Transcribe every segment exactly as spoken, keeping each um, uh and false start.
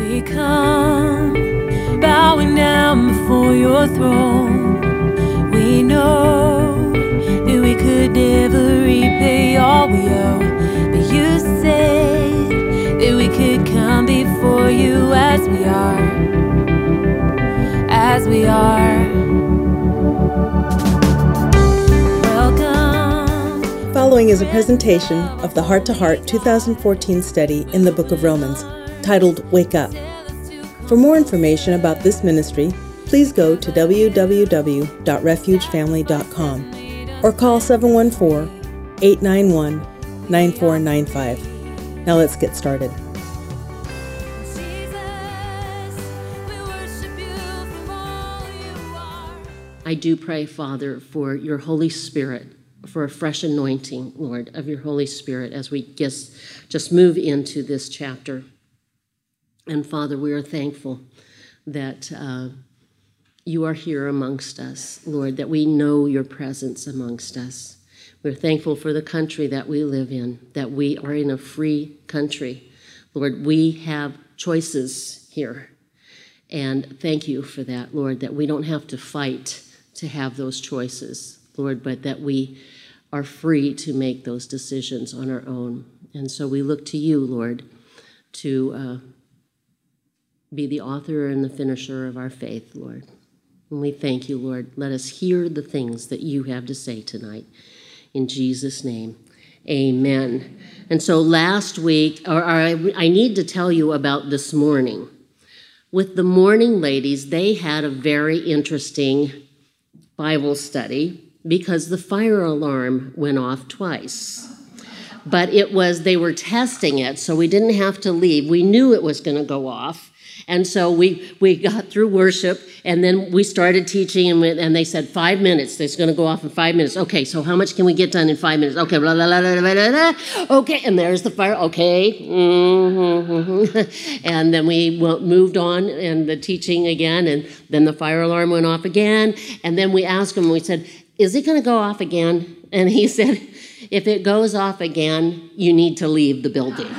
We come bowing down before your throne. We know that we could never repay all we owe, but you said that we could come before you as we are, as we are. Welcome. Following is a presentation of the Heart to Heart two thousand fourteen study in the Book of Romans, titled Wake Up. For more information about this ministry, please go to w w w dot refuge family dot com or call seven one four, eight nine one, nine four nine five. Now let's get started. I do pray, Father, for your Holy Spirit, for a fresh anointing, Lord, of your Holy Spirit as we just, just move into this chapter. And Father, we are thankful that uh, you are here amongst us, Lord, that we know your presence amongst us. We're thankful for the country that we live in, that we are in a free country. Lord, we have choices here. And thank you for that, Lord, that we don't have to fight to have those choices, Lord, but that we are free to make those decisions on our own. And so we look to you, Lord, to uh, be the author and the finisher of our faith, Lord. And we thank you, Lord. Let us hear the things that you have to say tonight. In Jesus' name, amen. And so last week, or, or I, I need to tell you about this morning. With the morning ladies, they had a very interesting Bible study because the fire alarm went off twice. But it was, they were testing it, so we didn't have to leave. We knew it was going to go off. And so we, we got through worship, and then we started teaching, and, we, and they said five minutes. It's going to go off in five minutes. Okay, so how much can we get done in five minutes? Okay, blah, blah, blah, blah, blah, blah. Okay, and there's the fire. Okay. Mm-hmm. And then we moved on in the teaching again, and then the fire alarm went off again. And then we asked him, we said, is it going to go off again? And he said, if it goes off again, you need to leave the building.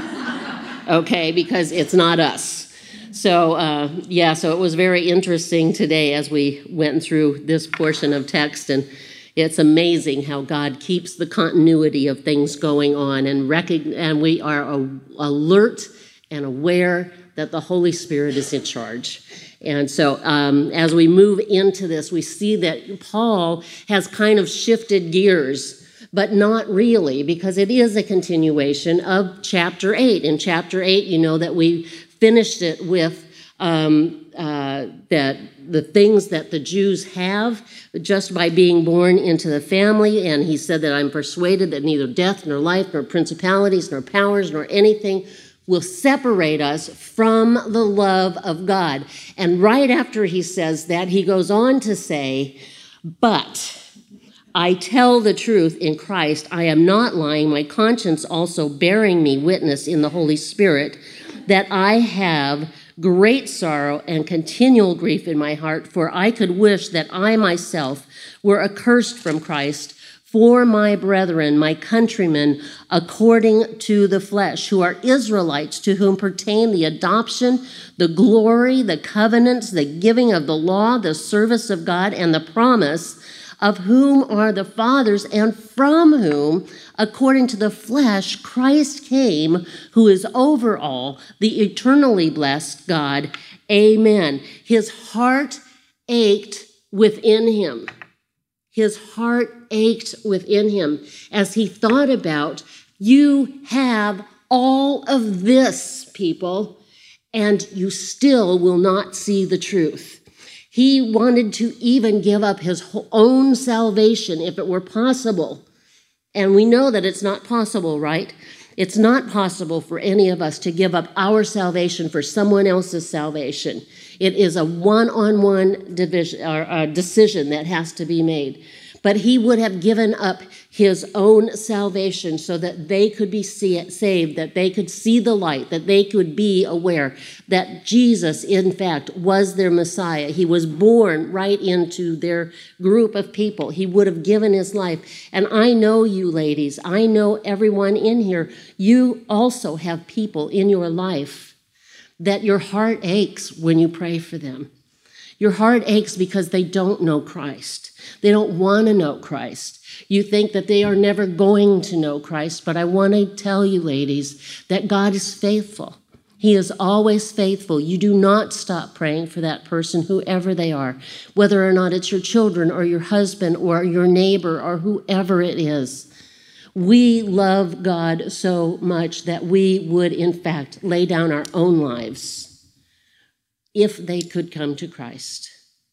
Okay, because it's not us. So, uh, yeah, so it was very interesting today as we went through this portion of text, and it's amazing how God keeps the continuity of things going on, and, recogn- and we are a- alert and aware that the Holy Spirit is in charge. And so um, as we move into this, we see that Paul has kind of shifted gears, but not really, because it is a continuation of chapter eight. In chapter eight, you know that we finished it with um, uh, that the things that the Jews have just by being born into the family. And he said that I'm persuaded that neither death nor life nor principalities nor powers nor anything will separate us from the love of God. And right after he says that, he goes on to say, but I tell the truth in Christ, I am not lying, my conscience also bearing me witness in the Holy Spirit, that I have great sorrow and continual grief in my heart, for I could wish that I myself were accursed from Christ for my brethren, my countrymen, according to the flesh, who are Israelites, to whom pertain the adoption, the glory, the covenants, the giving of the law, the service of God, and the promise, of whom are the fathers, and from whom, according to the flesh, Christ came, who is over all, the eternally blessed God. Amen. His heart ached within him. His heart ached within him as he thought about, you have all of this, people, and you still will not see the truth. He wanted to even give up his own salvation if it were possible. And we know that it's not possible, right? It's not possible for any of us to give up our salvation for someone else's salvation. It is a one-on-one division, or, uh, decision that has to be made. But he would have given up his own salvation so that they could be see- saved, that they could see the light, that they could be aware that Jesus, in fact, was their Messiah. He was born right into their group of people. He would have given his life. And I know you ladies, I know everyone in here, you also have people in your life that your heart aches when you pray for them. Your heart aches because they don't know Christ. They don't want to know Christ. You think that they are never going to know Christ, but I want to tell you, ladies, that God is faithful. He is always faithful. You do not stop praying for that person, whoever they are, whether or not it's your children or your husband or your neighbor or whoever it is. We love God so much that we would, in fact, lay down our own lives if they could come to Christ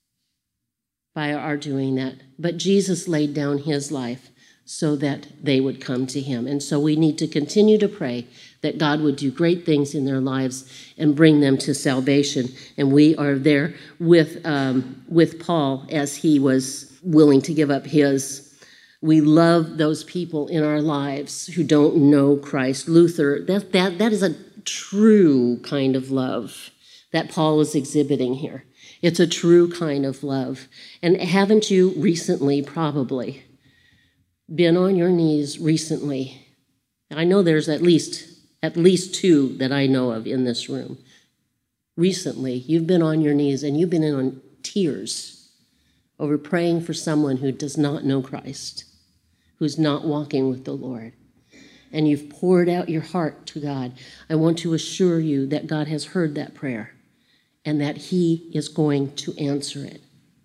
by our doing that. But Jesus laid down his life so that they would come to him. And so we need to continue to pray that God would do great things in their lives and bring them to salvation. And we are there with, um, with Paul as he was willing to give up his. We love those people in our lives who don't know Christ. Luther, that, that, that is a true kind of love that Paul is exhibiting here. It's a true kind of love. And haven't you recently, probably, been on your knees recently? I know there's at least, at least two that I know of in this room. Recently, you've been on your knees and you've been in on tears over praying for someone who does not know Christ, who's not walking with the Lord. And you've poured out your heart to God. I want to assure you that God has heard that prayer and that he is going to answer it.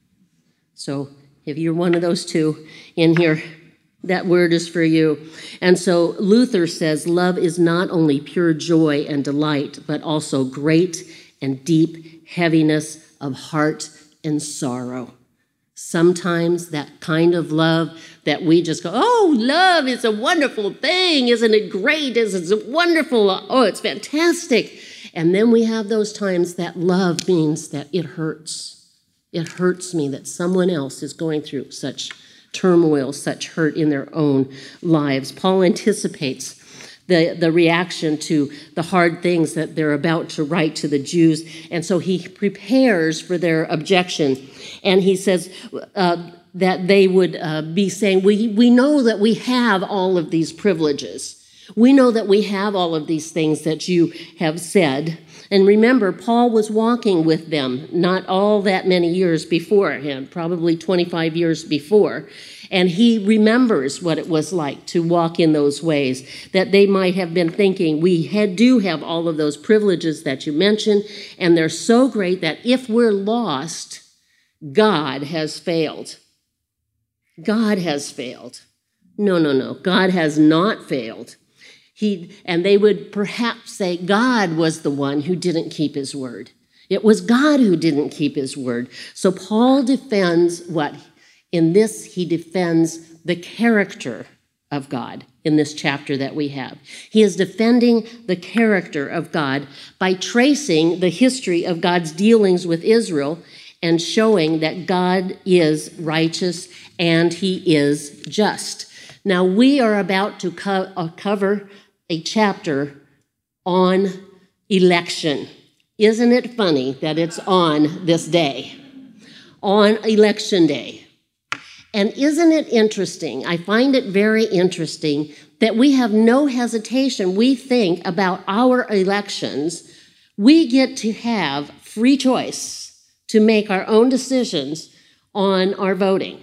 So if you're one of those two in here, that word is for you. And so Luther says, love is not only pure joy and delight, but also great and deep heaviness of heart and sorrow. Sometimes that kind of love that we just go, oh, love is a wonderful thing. Isn't it great? Isn't it wonderful? Oh, it's fantastic. And then we have those times that love means that it hurts. It hurts me that someone else is going through such turmoil, such hurt in their own lives. Paul anticipates the, the reaction to the hard things that they're about to write to the Jews. And so he prepares for their objection. And he says uh, that they would uh, be saying, we, we know that we have all of these privileges. We know that we have all of these things that you have said. And remember, Paul was walking with them not all that many years beforehand, probably twenty-five years before. And he remembers what it was like to walk in those ways, that they might have been thinking, we had, do have all of those privileges that you mentioned, and they're so great that if we're lost, God has failed. God has failed. No, no, no. God has not failed. He, and they would perhaps say God was the one who didn't keep his word. It was God who didn't keep his word. So Paul defends what? In this, he defends the character of God in this chapter that we have. He is defending the character of God by tracing the history of God's dealings with Israel and showing that God is righteous and he is just. Now, we are about to co- uh, cover a chapter on election. Isn't it funny that it's on this day, on election day? And isn't it interesting? I find it very interesting that we have no hesitation. We think about our elections. We get to have free choice to make our own decisions on our voting.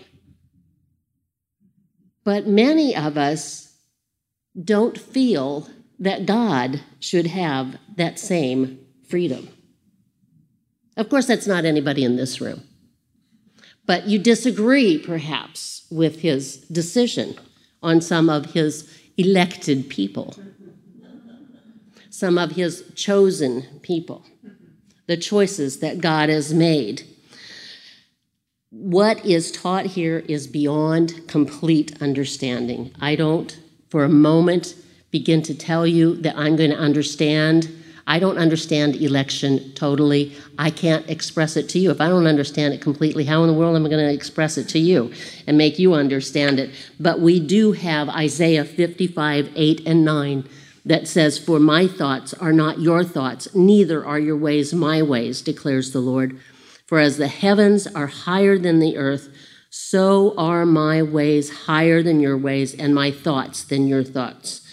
But many of us don't feel that God should have that same freedom. Of course, that's not anybody in this room. But you disagree, perhaps, with his decision on some of his elected people, some of his chosen people, the choices that God has made. What is taught here is beyond complete understanding. I don't for a moment begin to tell you that I'm going to understand. I don't understand election totally. I can't express it to you. If I don't understand it completely, how in the world am I going to express it to you and make you understand it? But we do have Isaiah fifty-five, eight and nine that says, for my thoughts are not your thoughts, neither are your ways my ways, declares the Lord. For as the heavens are higher than the earth, so are my ways higher than your ways, and my thoughts than your thoughts.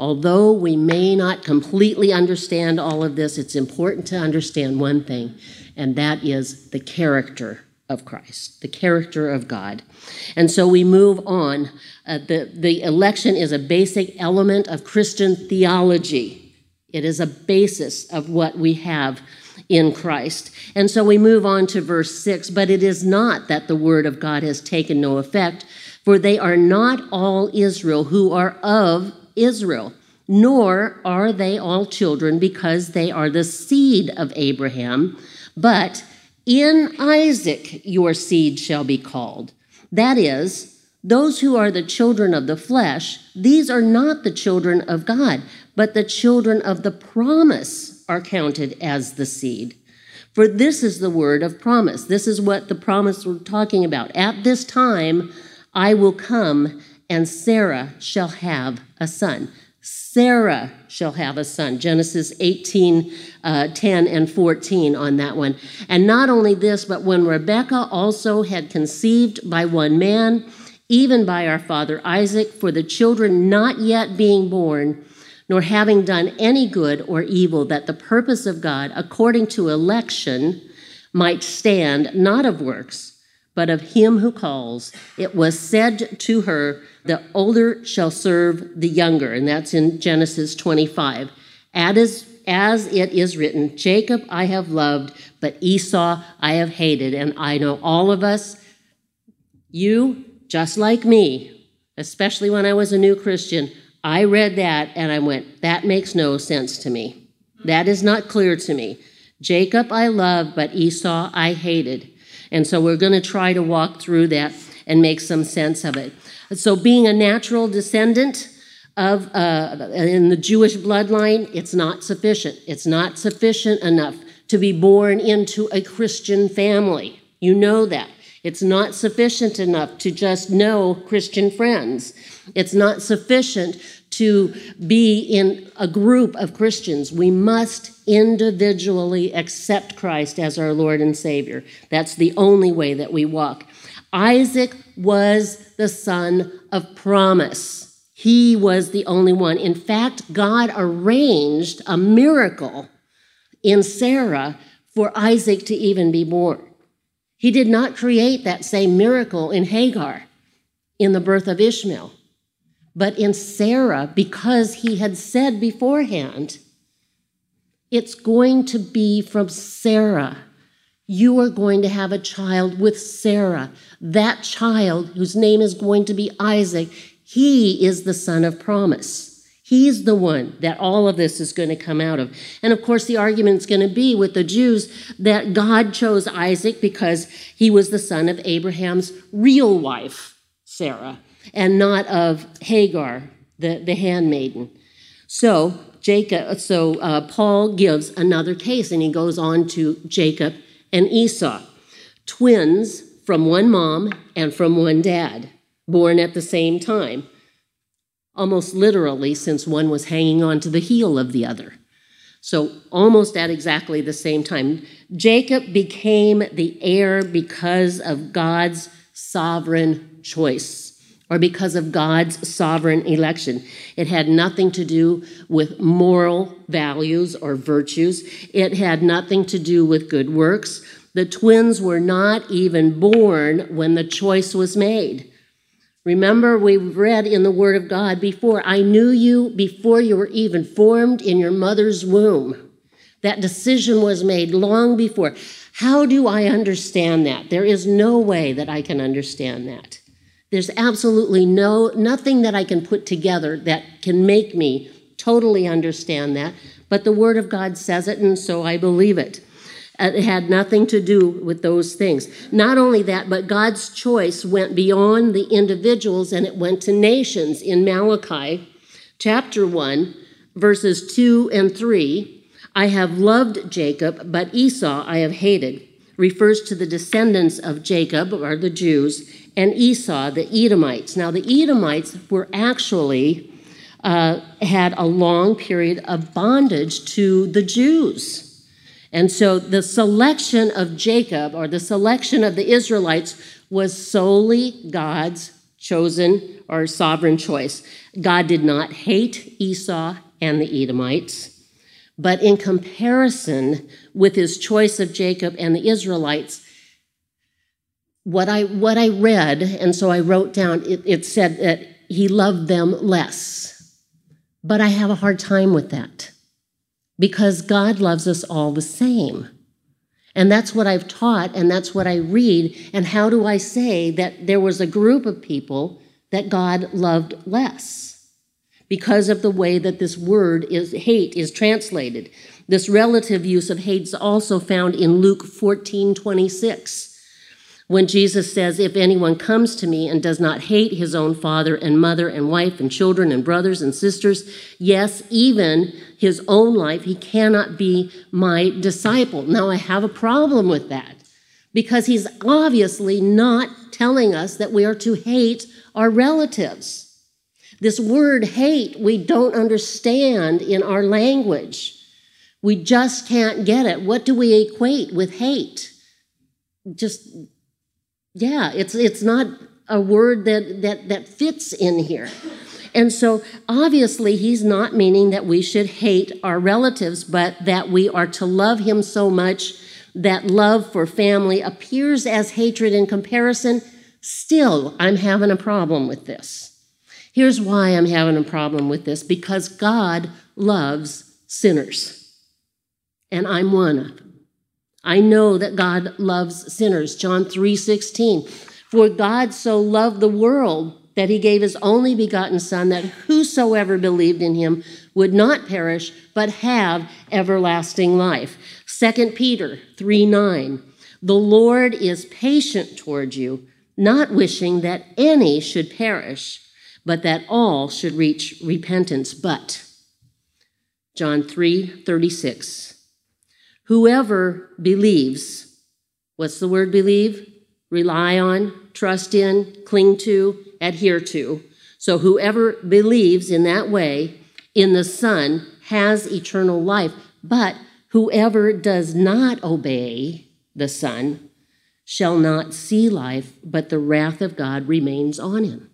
Although we may not completely understand all of this, it's important to understand one thing, and that is the character of Christ, the character of God. And so we move on. Uh, the, the election is a basic element of Christian theology. It is a basis of what we have in Christ. And so we move on to verse six, but it is not that the word of God has taken no effect, for they are not all Israel who are of Israel, nor are they all children because they are the seed of Abraham, but in Isaac your seed shall be called. That is, those who are the children of the flesh, these are not the children of God, but the children of the promise are counted as the seed. For this is the word of promise. This is what the promise we're talking about. At this time I will come, and Sarah shall have a son. Sarah shall have a son. Genesis eighteen, uh, ten and fourteen on that one. And not only this, but when Rebekah also had conceived by one man, even by our father Isaac, for the children not yet being born, nor having done any good or evil, that the purpose of God, according to election, might stand, not of works, but of him who calls, it was said to her, the older shall serve the younger. And that's in Genesis twenty-five. As, as it is written, Jacob I have loved, but Esau I have hated. And I know all of us, you, just like me, especially when I was a new Christian, I read that and I went, that makes no sense to me. That is not clear to me. Jacob I loved, but Esau I hated. And so we're going to try to walk through that and make some sense of it. So being a natural descendant of uh, in the Jewish bloodline, it's not sufficient. It's not sufficient enough to be born into a Christian family. You know that. It's not sufficient enough to just know Christian friends. It's not sufficient to be in a group of Christians. We must individually accept Christ as our Lord and Savior. That's the only way that we walk. Isaac was the son of promise. He was the only one. In fact, God arranged a miracle in Sarah for Isaac to even be born. He did not create that same miracle in Hagar in the birth of Ishmael, but in Sarah, because he had said beforehand, it's going to be from Sarah. You are going to have a child with Sarah. That child, whose name is going to be Isaac, he is the son of promise. He's the one that all of this is going to come out of. And of course, the argument's going to be with the Jews that God chose Isaac because he was the son of Abraham's real wife, Sarah, and not of Hagar, the, the handmaiden. So Jacob, so uh, Paul gives another case, and he goes on to Jacob and Esau, twins from one mom and from one dad, born at the same time, almost literally, since one was hanging on to the heel of the other. So almost at exactly the same time. Jacob became the heir because of God's sovereign choice, or because of God's sovereign election. It had nothing to do with moral values or virtues. It had nothing to do with good works. The twins were not even born when the choice was made. Remember, we read in the Word of God before, I knew you before you were even formed in your mother's womb. That decision was made long before. How do I understand that? There is no way that I can understand that. There's absolutely no, nothing that I can put together that can make me totally understand that. But the Word of God says it, and so I believe it. It had nothing to do with those things. Not only that, but God's choice went beyond the individuals and it went to nations. In Malachi chapter one, verses two and three, I have loved Jacob, but Esau I have hated, refers to the descendants of Jacob, or the Jews, and Esau, the Edomites. Now, the Edomites were actually, uh, had a long period of bondage to the Jews. And so the selection of Jacob, or the selection of the Israelites, was solely God's chosen or sovereign choice. God did not hate Esau and the Edomites, but in comparison with his choice of Jacob and the Israelites, what I what I read, and so I wrote down, it, it said that he loved them less. But I have a hard time with that because God loves us all the same. And that's what I've taught, and that's what I read. And how do I say that there was a group of people that God loved less? Because of the way that this word is hate is translated. This relative use of hate is also found in Luke fourteen twenty-six. When Jesus says, if anyone comes to me and does not hate his own father and mother and wife and children and brothers and sisters, yes, even his own life, he cannot be my disciple. Now, I have a problem with that because he's obviously not telling us that we are to hate our relatives. This word hate, we don't understand in our language. We just can't get it. What do we equate with hate? Just Yeah, it's it's not a word that, that, that fits in here. And so obviously he's not meaning that we should hate our relatives, but that we are to love him so much that love for family appears as hatred in comparison. Still, I'm having a problem with this. Here's why I'm having a problem with this. Because God loves sinners. And I'm one of them. I know that God loves sinners. John three sixteen. For God so loved the world that he gave his only begotten Son, that whosoever believed in him would not perish, but have everlasting life. Second Peter three nine. The Lord is patient toward you, not wishing that any should perish, but that all should reach repentance. But John three thirty-six. Whoever believes, what's the word believe? Rely on, trust in, cling to, adhere to. So whoever believes in that way in the Son has eternal life. But whoever does not obey the Son shall not see life, but the wrath of God remains on him.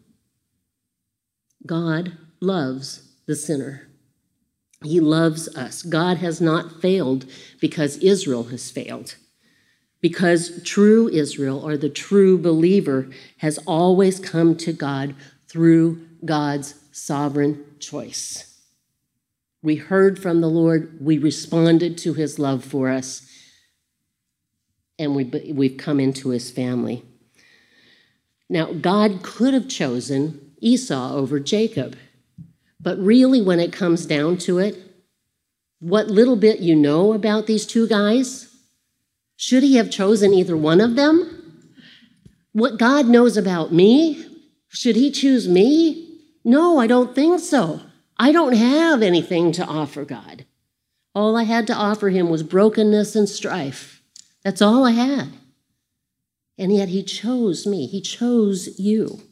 God loves the sinner. He loves us. God has not failed because Israel has failed. Because true Israel, or the true believer, has always come to God through God's sovereign choice. We heard from the Lord, we responded to his love for us, and we, we've come into his family. Now, God could have chosen Esau over Jacob. But really, when it comes down to it, what little bit you know about these two guys, should he have chosen either one of them? What God knows about me, should he choose me? No, I don't think so. I don't have anything to offer God. All I had to offer him was brokenness and strife. That's all I had. And yet he chose me. He chose you.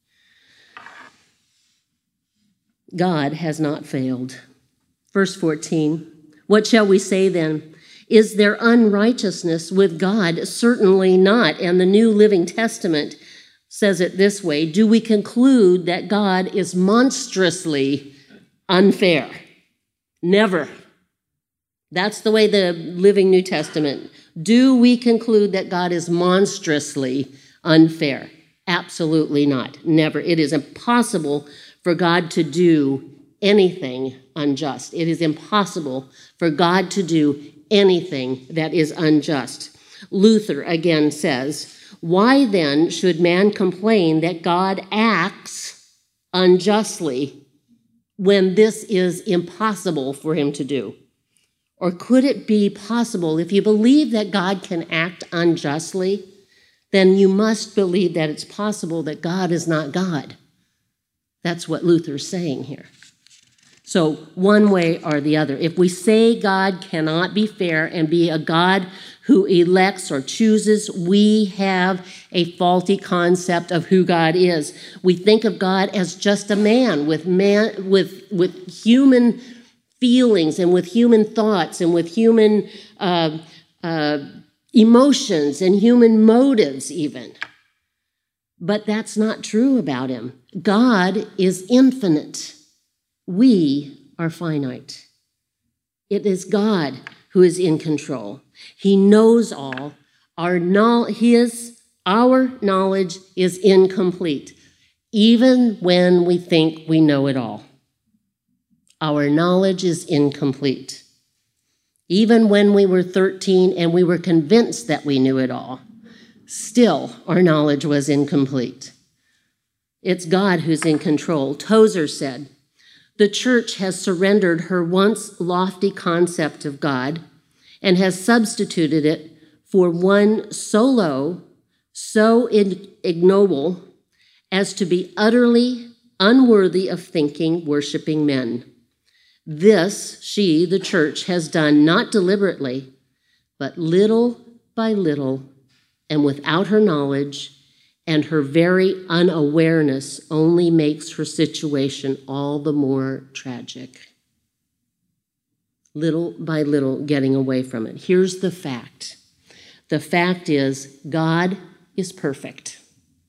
God has not failed. Verse fourteen, what shall we say then? Is there unrighteousness with God? Certainly not. And the New Living Testament says it this way. Do we conclude that God is monstrously unfair? Never. That's the way the Living New Testament. Do we conclude that God is monstrously unfair? Absolutely not. Never. It is impossible for God to do anything unjust. It is impossible for God to do anything that is unjust. Luther again says, why then should man complain that God acts unjustly when this is impossible for him to do? Or could it be possible, if you believe that God can act unjustly, then you must believe that it's possible that God is not God. That's what Luther's saying here. So one way or the other. If we say God cannot be fair and be a God who elects or chooses, we have a faulty concept of who God is. We think of God as just a man with man with with human feelings and with human thoughts and with human uh, uh, emotions and human motives even. But that's not true about him. God is infinite. We are finite. It is God who is in control. He knows all. Our knowledge, his, our knowledge is incomplete, even when we think we know it all. Our knowledge is incomplete. Even when we were thirteen and we were convinced that we knew it all, still our knowledge was incomplete. It's God who's in control. Tozer said, "The church has surrendered her once lofty concept of God and has substituted it for one so low, so ignoble as to be utterly unworthy of thinking, worshiping men. This, she, the church, has done not deliberately, but little by little, and without her knowledge, and her very unawareness only makes her situation all the more tragic. Little by little, getting away from it. Here's the fact. The fact is, God is perfect.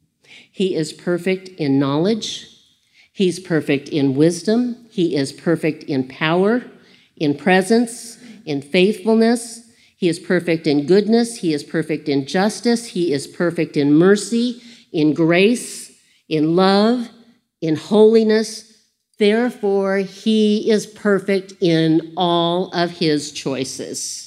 He is perfect in knowledge. He's perfect in wisdom. He is perfect in power, in presence, in faithfulness. He is perfect in goodness. He is perfect in justice. He is perfect in mercy, in grace, in love, in holiness. Therefore, he is perfect in all of his choices.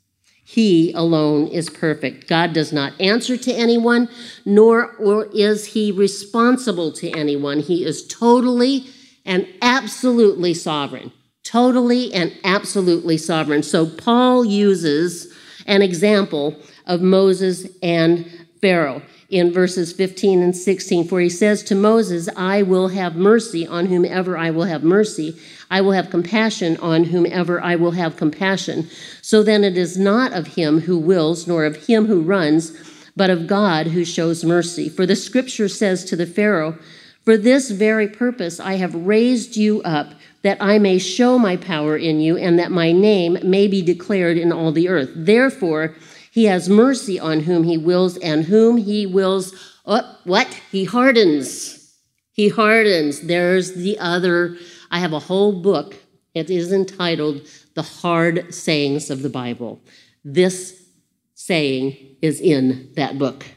He alone is perfect. God does not answer to anyone, nor or is he responsible to anyone. He is totally and absolutely sovereign. Totally and absolutely sovereign. So Paul uses an example of Moses and Pharaoh in verses fifteen and sixteen, for he says to Moses, I will have mercy on whomever I will have mercy. I will have compassion on whomever I will have compassion. So then it is not of him who wills, nor of him who runs, but of God who shows mercy. For the scripture says to the Pharaoh, for this very purpose I have raised you up, that I may show my power in you, and that my name may be declared in all the earth. Therefore, he has mercy on whom he wills, and whom he wills, oh, what? He hardens. He hardens. There's the other. I have a whole book. It is entitled The Hard Sayings of the Bible. This saying is in that book.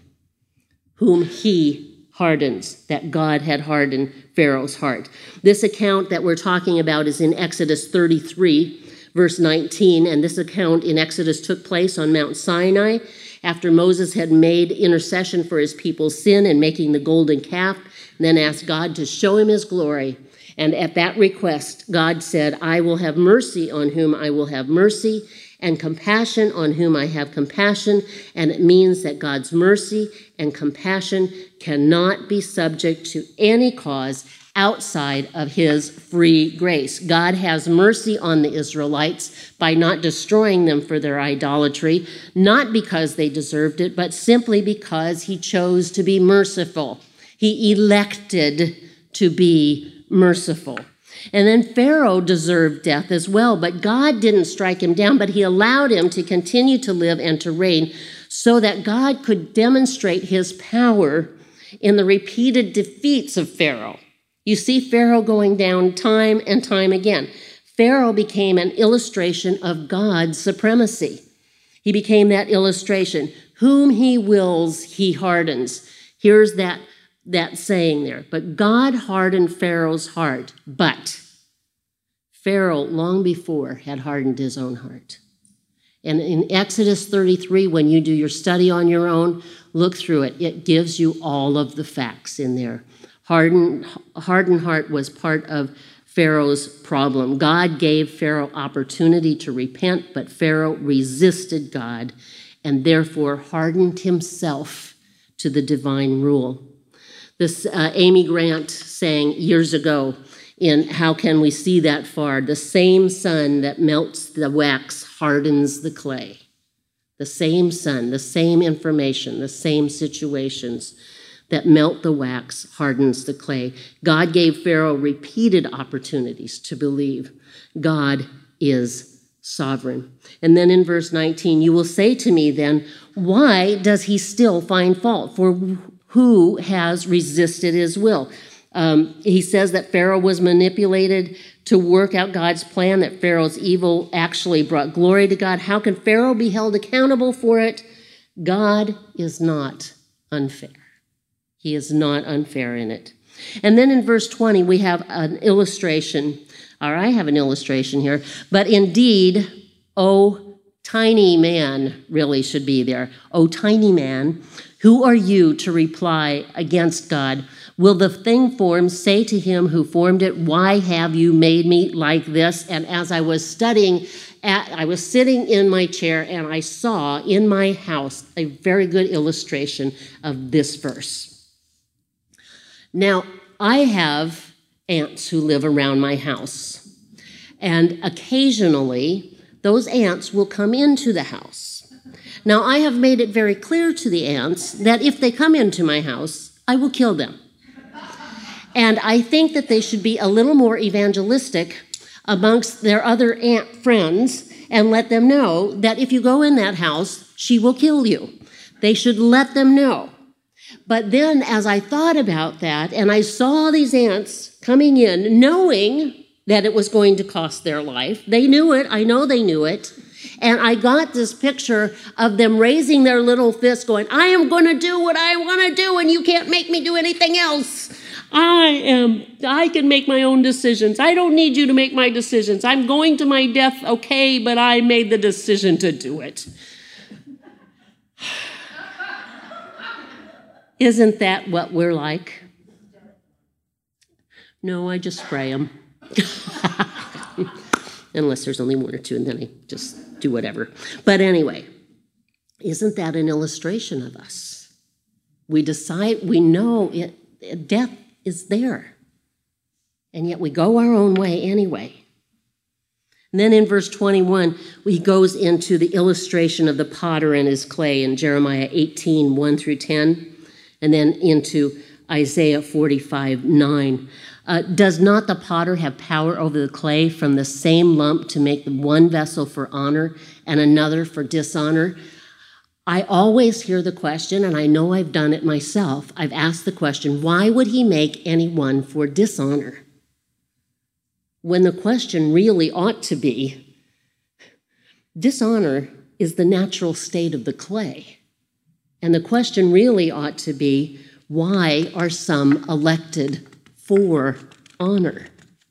Whom he hardens, that God had hardened Pharaoh's heart. This account that we're talking about is in Exodus thirty-three, verse nineteen, and this account in Exodus took place on Mount Sinai after Moses had made intercession for his people's sin in making the golden calf, and then asked God to show him his glory. And at that request, God said, I will have mercy on whom I will have mercy, and compassion on whom I have compassion. And it means that God's mercy and compassion cannot be subject to any cause outside of his free grace. God has mercy on the Israelites by not destroying them for their idolatry, not because they deserved it, but simply because he chose to be merciful. He elected to be merciful. And then Pharaoh deserved death as well, but God didn't strike him down, but he allowed him to continue to live and to reign so that God could demonstrate his power in the repeated defeats of Pharaoh. You see Pharaoh going down time and time again. Pharaoh became an illustration of God's supremacy. He became that illustration. Whom he wills, he hardens. Here's that that saying there. But God hardened Pharaoh's heart, but Pharaoh long before had hardened his own heart. And in Exodus thirty-three, when you do your study on your own, look through it. It gives you all of the facts in there. Hardened, hardened heart was part of Pharaoh's problem. God gave Pharaoh opportunity to repent, but Pharaoh resisted God and therefore hardened himself to the divine rule. This uh, Amy Grant sang years ago in How Can We See That Far? The same sun that melts the wax hardens the clay. The same sun, the same information, the same situations that melt the wax hardens the clay. God gave Pharaoh repeated opportunities to believe. God is sovereign. And then in verse nineteen, you will say to me then, why does he still find fault? For who has resisted his will. Um, he says that Pharaoh was manipulated to work out God's plan, that Pharaoh's evil actually brought glory to God. How can Pharaoh be held accountable for it? God is not unfair. He is not unfair in it. And then in verse twenty, we have an illustration, or I have an illustration here, but indeed, O tiny man really should be there. O tiny man, who are you to reply against God? Will the thing formed say to him who formed it, why have you made me like this? And as I was studying, at, I was sitting in my chair and I saw in my house a very good illustration of this verse. Now, I have ants who live around my house, and occasionally those ants will come into the house. Now, I have made it very clear to the ants that if they come into my house, I will kill them. And I think that they should be a little more evangelistic amongst their other ant friends and let them know that if you go in that house, she will kill you. They should let them know. But then as I thought about that and I saw these ants coming in, knowing that it was going to cost their life, they knew it, I know they knew it, and I got this picture of them raising their little fists going, I am going to do what I want to do and you can't make me do anything else. I am, I can make my own decisions. I don't need you to make my decisions. I'm going to my death, okay, but I made the decision to do it. Isn't that what we're like? No, I just spray them. Unless there's only one or two, and then I just do whatever. But anyway, isn't that an illustration of us? We decide, we know it, death is there, and yet we go our own way anyway. And then in verse twenty-one, he goes into the illustration of the potter and his clay in Jeremiah eighteen, one through ten, and then into Isaiah forty-five, nine. Uh, does not the potter have power over the clay from the same lump to make one vessel for honor and another for dishonor? I always hear the question, and I know I've done it myself. I've asked the question, why would he make anyone for dishonor? When the question really ought to be, dishonor is the natural state of the clay. And the question really ought to be, why are some elected for honor?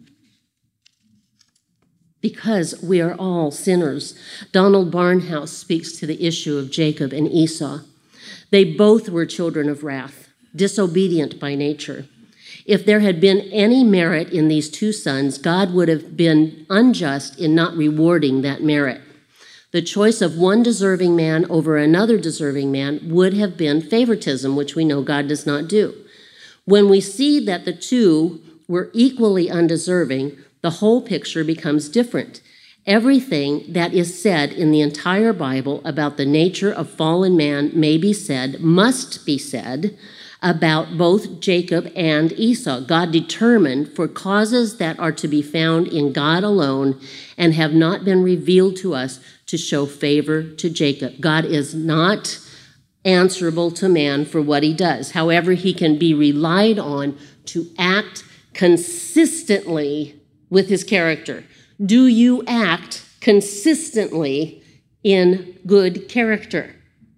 Because we are all sinners. Donald Barnhouse speaks to the issue of Jacob and Esau. They both were children of wrath, disobedient by nature. If there had been any merit in these two sons, God would have been unjust in not rewarding that merit. The choice of one deserving man over another deserving man would have been favoritism, which we know God does not do. When we see that the two were equally undeserving, the whole picture becomes different. Everything that is said in the entire Bible about the nature of fallen man may be said, must be said, about both Jacob and Esau. God determined for causes that are to be found in God alone and have not been revealed to us to show favor to Jacob. God is not answerable to man for what he does. However, he can be relied on to act consistently with his character. Do you act consistently in good character?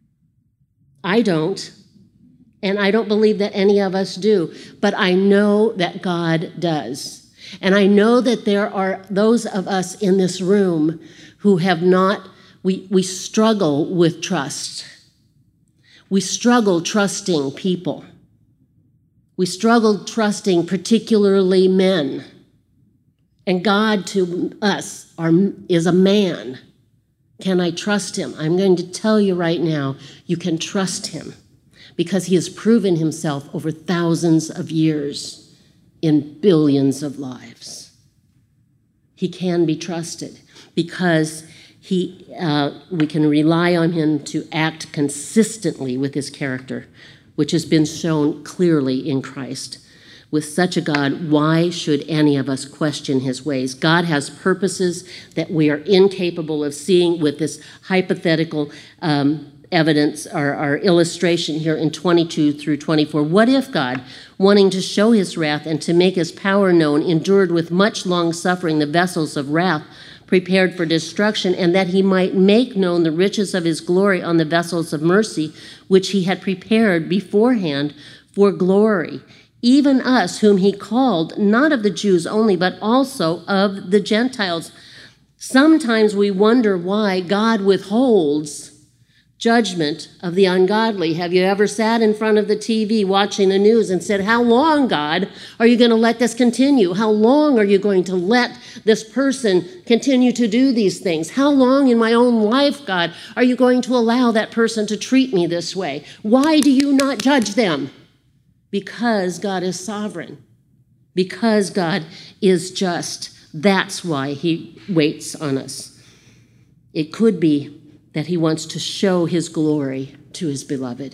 I don't. And I don't believe that any of us do, but I know that God does. And I know that there are those of us in this room who have not, we, we struggle with trust. We struggle trusting people. We struggle trusting particularly men. And God to us are, is a man. Can I trust him? I'm going to tell you right now, you can trust him, because he has proven himself over thousands of years in billions of lives. He can be trusted because he, uh, we can rely on him to act consistently with his character, which has been shown clearly in Christ. With such a God, why should any of us question his ways? God has purposes that we are incapable of seeing with this hypothetical um, evidence, our, our illustration here in twenty-two through twenty-four. What if God, wanting to show his wrath and to make his power known, endured with much long suffering the vessels of wrath prepared for destruction, and that he might make known the riches of his glory on the vessels of mercy, which he had prepared beforehand for glory? Even us, whom he called, not of the Jews only, but also of the Gentiles. Sometimes we wonder why God withholds judgment of the ungodly. Have you ever sat in front of the T V watching the news and said, how long, God, are you going to let this continue? How long are you going to let this person continue to do these things? How long in my own life, God, are you going to allow that person to treat me this way? Why do you not judge them? Because God is sovereign. Because God is just. That's why he waits on us. It could be that he wants to show his glory to his beloved.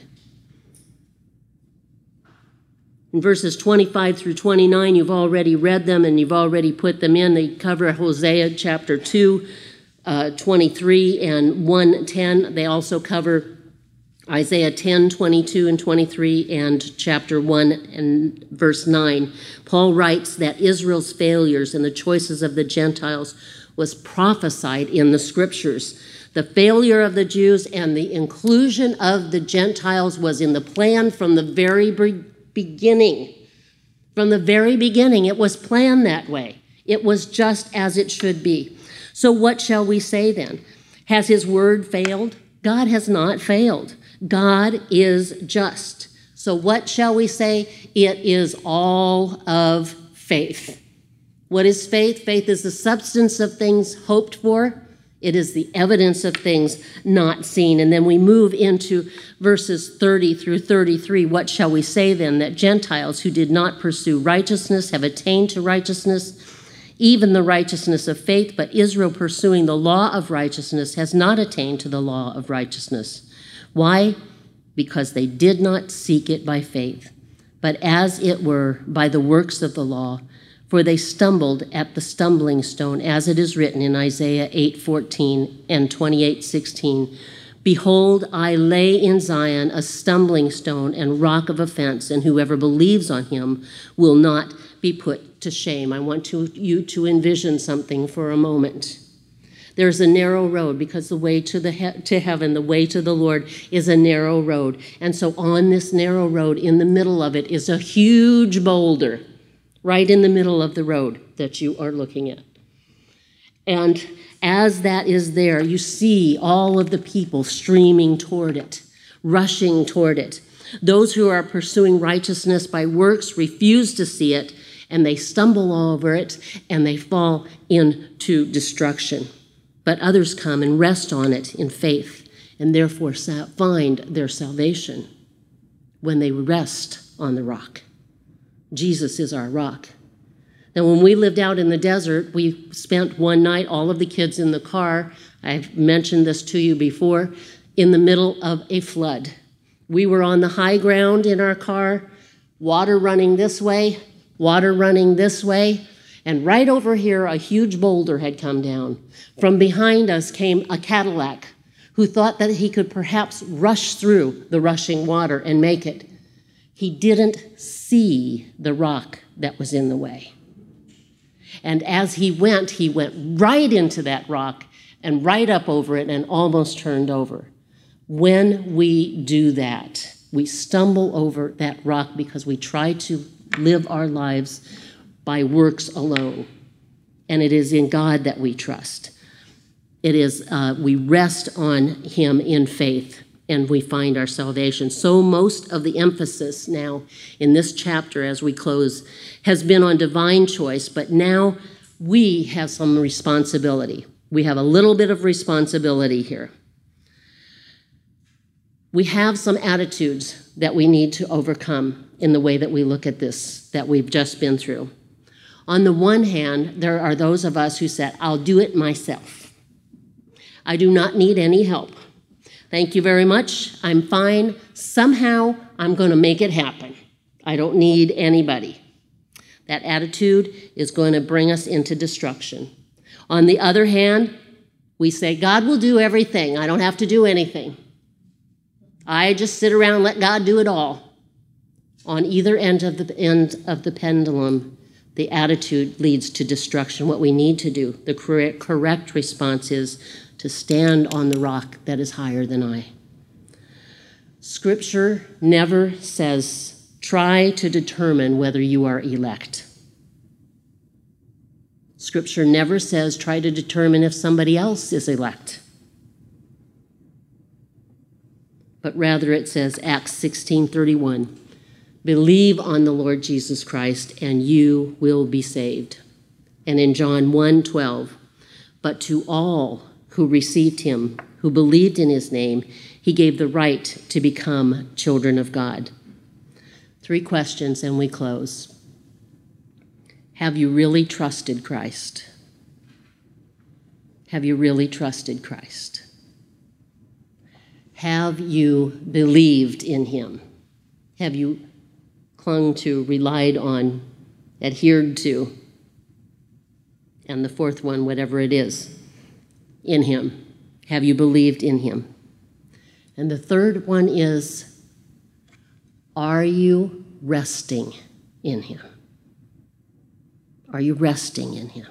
In verses twenty-five through twenty-nine, you've already read them and you've already put them in. They cover Hosea chapter two, uh, twenty-three and one ten. They also cover Isaiah ten, twenty-two and twenty-three, and chapter one and verse nine. Paul writes that Israel's failures and the choices of the Gentiles was prophesied in the scriptures. The failure of the Jews and the inclusion of the Gentiles was in the plan from the very beginning. From the very beginning, it was planned that way. It was just as it should be. So what shall we say then? Has his word failed? God has not failed. God is just. So what shall we say? It is all of faith. What is faith? Faith is the substance of things hoped for. It is the evidence of things not seen. And then we move into verses thirty through thirty-three. What shall we say then? That Gentiles who did not pursue righteousness have attained to righteousness, even the righteousness of faith, but Israel pursuing the law of righteousness has not attained to the law of righteousness. Why? Because they did not seek it by faith, but as it were by the works of the law. For they stumbled at the stumbling stone, as it is written in Isaiah eight fourteen and twenty-eight sixteen. Behold, I lay in Zion a stumbling stone and rock of offense, and whoever believes on him will not be put to shame. I want to, you to envision something for a moment. There's a narrow road because the way to the he- to heaven, the way to the Lord is a narrow road. And so on this narrow road, in the middle of it is a huge boulder, right in the middle of the road that you are looking at. And as that is there, you see all of the people streaming toward it, rushing toward it. Those who are pursuing righteousness by works refuse to see it, and they stumble over it, and they fall into destruction. But others come and rest on it in faith, and therefore find their salvation when they rest on the rock. Jesus is our rock. Now, when we lived out in the desert, we spent one night, all of the kids in the car, I've mentioned this to you before, in the middle of a flood. We were on the high ground in our car, water running this way, water running this way, and right over here, a huge boulder had come down. From behind us came a Cadillac who thought that he could perhaps rush through the rushing water and make it. He didn't see the rock that was in the way. And as he went, he went right into that rock and right up over it and almost turned over. When we do that, we stumble over that rock because we try to live our lives by works alone. And it is in God that we trust. It is, uh, we rest on him in faith, and we find our salvation. So most of the emphasis now in this chapter as we close has been on divine choice, but now we have some responsibility. We have a little bit of responsibility here. We have some attitudes that we need to overcome in the way that we look at this that we've just been through. On the one hand, there are those of us who said, I'll do it myself. I do not need any help. Thank you very much. I'm fine. Somehow I'm going to make it happen. I don't need anybody. That attitude is going to bring us into destruction. On the other hand, we say, God will do everything. I don't have to do anything. I just sit around and let God do it all. On either end of the end of the pendulum, the attitude leads to destruction. What we need to do, the correct, correct response is to stand on the rock that is higher than I. Scripture never says, try to determine whether you are elect. Scripture never says, try to determine if somebody else is elect. But rather it says, Acts sixteen thirty-one, believe on the Lord Jesus Christ and you will be saved. And in John one twelve, but to all who received him, who believed in his name, he gave the right to become children of God. Three questions and we close. Have you really trusted Christ? Have you really trusted Christ? Have you believed in him? Have you clung to, relied on, adhered to? And the fourth one, whatever it is, in him. Have you believed in him? And the third one is, are you resting in him? Are you resting in him?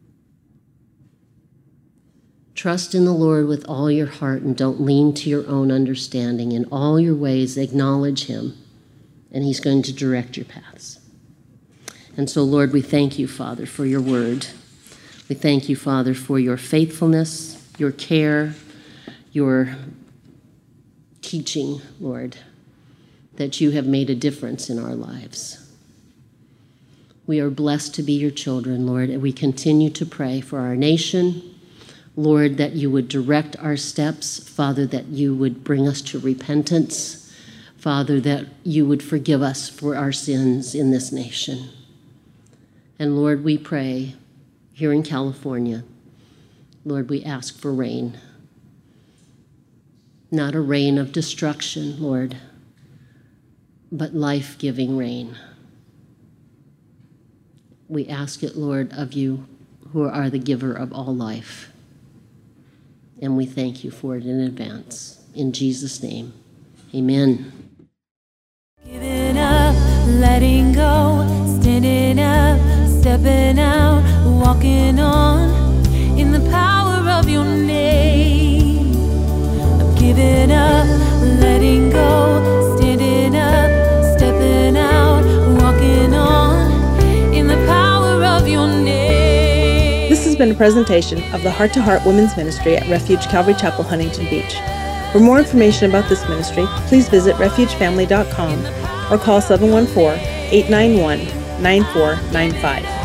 Trust in the Lord with all your heart and don't lean to your own understanding. In all your ways, acknowledge him, and he's going to direct your paths. And so, Lord, we thank you, Father, for your word. We thank you, Father, for your faithfulness, your care, your teaching, Lord, that you have made a difference in our lives. We are blessed to be your children, Lord, and we continue to pray for our nation, Lord, that you would direct our steps, Father, that you would bring us to repentance, Father, that you would forgive us for our sins in this nation. And Lord, we pray here in California, Lord, we ask for rain. Not a rain of destruction, Lord, but life-giving rain. We ask it, Lord, of you who are the giver of all life. And we thank you for it in advance. In Jesus' name, amen. Giving up, letting go, standing up, stepping out, walking on in the power of your name. I'm giving up, letting go, standing up, stepping out, walking on in the power of your name. This has been a presentation of the Heart to Heart Women's Ministry at Refuge Calvary Chapel, Huntington Beach. For more information about this ministry, please visit refuge family dot com or call seven one four, eight nine one, nine four nine five.